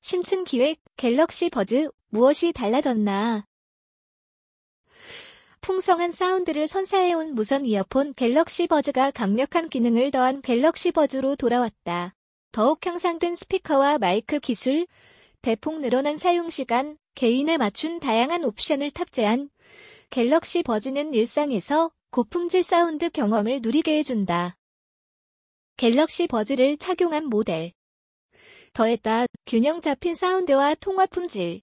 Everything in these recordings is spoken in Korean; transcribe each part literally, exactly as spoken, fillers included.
신춘 기획, 갤럭시 버즈, 무엇이 달라졌나? 풍성한 사운드를 선사해온 무선 이어폰 갤럭시 버즈가 강력한 기능을 더한 갤럭시 버즈로 돌아왔다. 더욱 향상된 스피커와 마이크 기술, 대폭 늘어난 사용시간, 개인에 맞춘 다양한 옵션을 탑재한 갤럭시 버즈는 일상에서 고품질 사운드 경험을 누리게 해준다. 갤럭시 버즈를 착용한 모델. 더했다. 균형 잡힌 사운드와 통화 품질.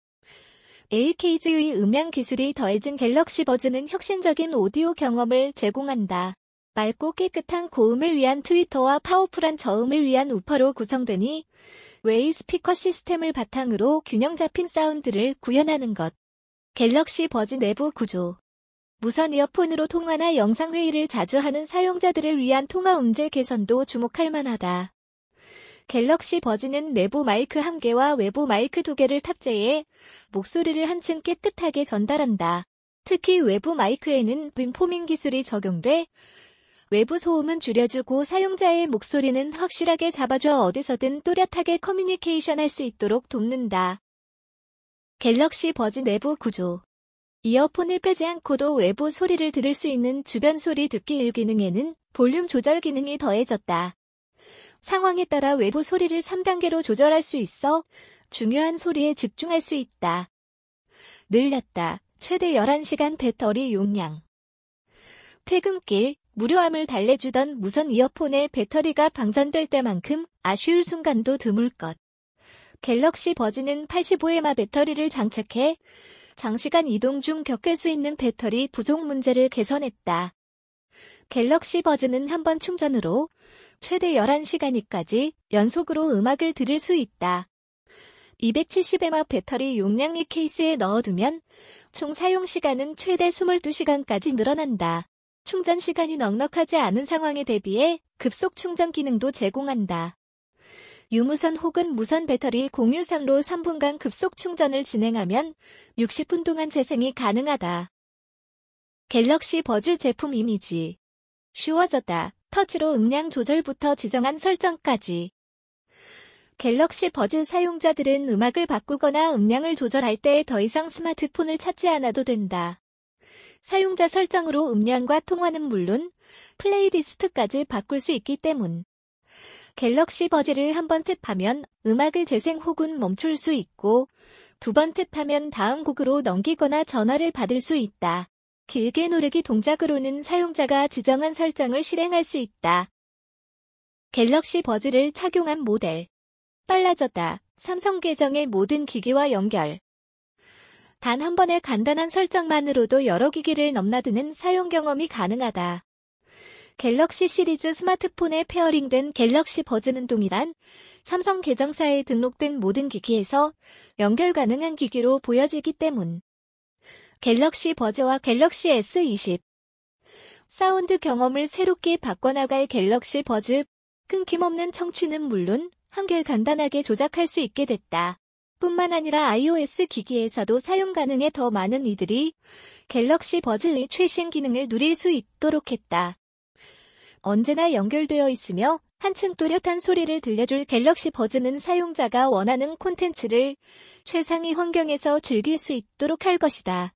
에이케이지의 음향 기술이 더해진 갤럭시 버즈는 혁신적인 오디오 경험을 제공한다. 맑고 깨끗한 고음을 위한 트위터와 파워풀한 저음을 위한 우퍼로 구성되니 웨이 스피커 시스템을 바탕으로 균형 잡힌 사운드를 구현하는 것. 갤럭시 버즈 내부 구조. 무선 이어폰으로 통화나 영상회의를 자주 하는 사용자들을 위한 통화 음질 개선도 주목할 만하다. 갤럭시 버즈는 내부 마이크 한 개와 외부 마이크 두 개를 탑재해 목소리를 한층 깨끗하게 전달한다. 특히 외부 마이크에는 빔포밍 기술이 적용돼 외부 소음은 줄여주고 사용자의 목소리는 확실하게 잡아줘 어디서든 또렷하게 커뮤니케이션 할 수 있도록 돕는다. 갤럭시 버즈 내부 구조. 이어폰을 빼지 않고도 외부 소리를 들을 수 있는 주변 소리 듣기 일 기능에는 볼륨 조절 기능이 더해졌다. 상황에 따라 외부 소리를 삼 단계로 조절할 수 있어 중요한 소리에 집중할 수 있다. 늘렸다. 최대 열한 시간 배터리 용량. 퇴근길, 무료함을 달래주던 무선 이어폰의 배터리가 방전될 때만큼 아쉬울 순간도 드물 것. 갤럭시 버즈는 팔십오 앰아 배터리를 장착해 장시간 이동 중 겪을 수 있는 배터리 부족 문제를 개선했다. 갤럭시 버즈는 한 번 충전으로 최대 열한 시간이까지 연속으로 음악을 들을 수 있다. 이백칠십 앰아 배터리 용량의 케이스에 넣어두면 총 사용시간은 최대 이십이 시간까지 늘어난다. 충전 시간이 넉넉하지 않은 상황에 대비해 급속 충전 기능도 제공한다. 유무선 혹은 무선 배터리 공유상로 삼 분간 급속 충전을 진행하면 육십 분 동안 재생이 가능하다. 갤럭시 버즈 제품 이미지. 쉬워졌다. 터치로 음량 조절부터 지정한 설정까지. 갤럭시 버즈 사용자들은 음악을 바꾸거나 음량을 조절할 때 더 이상 스마트폰을 찾지 않아도 된다. 사용자 설정으로 음량과 통화는 물론 플레이리스트까지 바꿀 수 있기 때문. 갤럭시 버즈를 한 번 탭하면 음악을 재생 혹은 멈출 수 있고 두 번 탭하면 다음 곡으로 넘기거나 전화를 받을 수 있다. 길게 누르기 동작으로는 사용자가 지정한 설정을 실행할 수 있다. 갤럭시 버즈를 착용한 모델. 빨라졌다. 삼성 계정의 모든 기기와 연결. 단 한 번의 간단한 설정만으로도 여러 기기를 넘나드는 사용 경험이 가능하다. 갤럭시 시리즈 스마트폰에 페어링된 갤럭시 버즈는 동일한 삼성 계정사에 등록된 모든 기기에서 연결 가능한 기기로 보여지기 때문. 갤럭시 버즈와 갤럭시 에스 이십. 사운드 경험을 새롭게 바꿔나갈 갤럭시 버즈. 끊김없는 청취는 물론 한결 간단하게 조작할 수 있게 됐다. 뿐만 아니라 아이오에스 기기에서도 사용 가능해 더 많은 이들이 갤럭시 버즈의 최신 기능을 누릴 수 있도록 했다. 언제나 연결되어 있으며 한층 또렷한 소리를 들려줄 갤럭시 버즈는 사용자가 원하는 콘텐츠를 최상위 환경에서 즐길 수 있도록 할 것이다.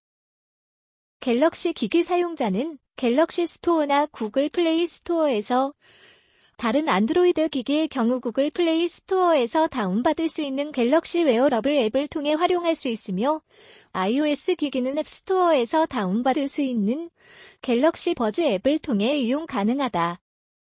갤럭시 기기 사용자는 갤럭시 스토어나 구글 플레이 스토어에서 다른 안드로이드 기기의 경우 구글 플레이 스토어에서 다운받을 수 있는 갤럭시 웨어러블 앱을 통해 활용할 수 있으며 iOS 기기는 앱스토어에서 다운받을 수 있는 갤럭시 버즈 앱을 통해 이용 가능하다.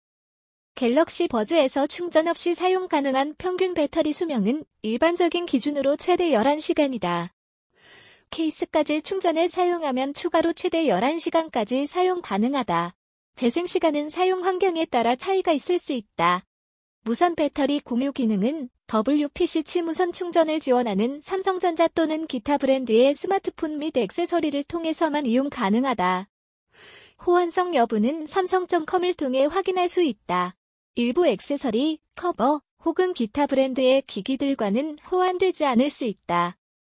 갤럭시 버즈에서 충전 없이 사용 가능한 평균 배터리 수명은 일반적인 기준으로 최대 열한 시간이다. 케이스까지 충전해 사용하면 추가로 최대 열한 시간까지 사용 가능하다. 재생시간은 사용 환경에 따라 차이가 있을 수 있다. 무선 배터리 공유 기능은 더블유피씨-C 무선 충전을 지원하는 삼성전자 또는 기타 브랜드의 스마트폰 및 액세서리를 통해서만 이용 가능하다. 호환성 여부는 삼성 닷 컴을 통해 확인할 수 있다. 일부 액세서리, 커버 혹은 기타 브랜드의 기기들과는 호환되지 않을 수 있다.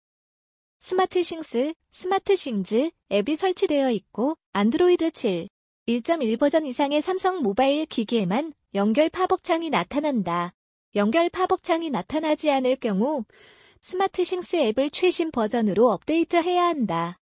스마트싱스, 스마트싱즈 앱이 설치되어 있고 안드로이드 칠, 일 점 일 버전 이상의 삼성 모바일 기기에만 연결 팝업 창이 나타난다. 연결 팝업 창이 나타나지 않을 경우 스마트싱스 앱을 최신 버전으로 업데이트해야 한다.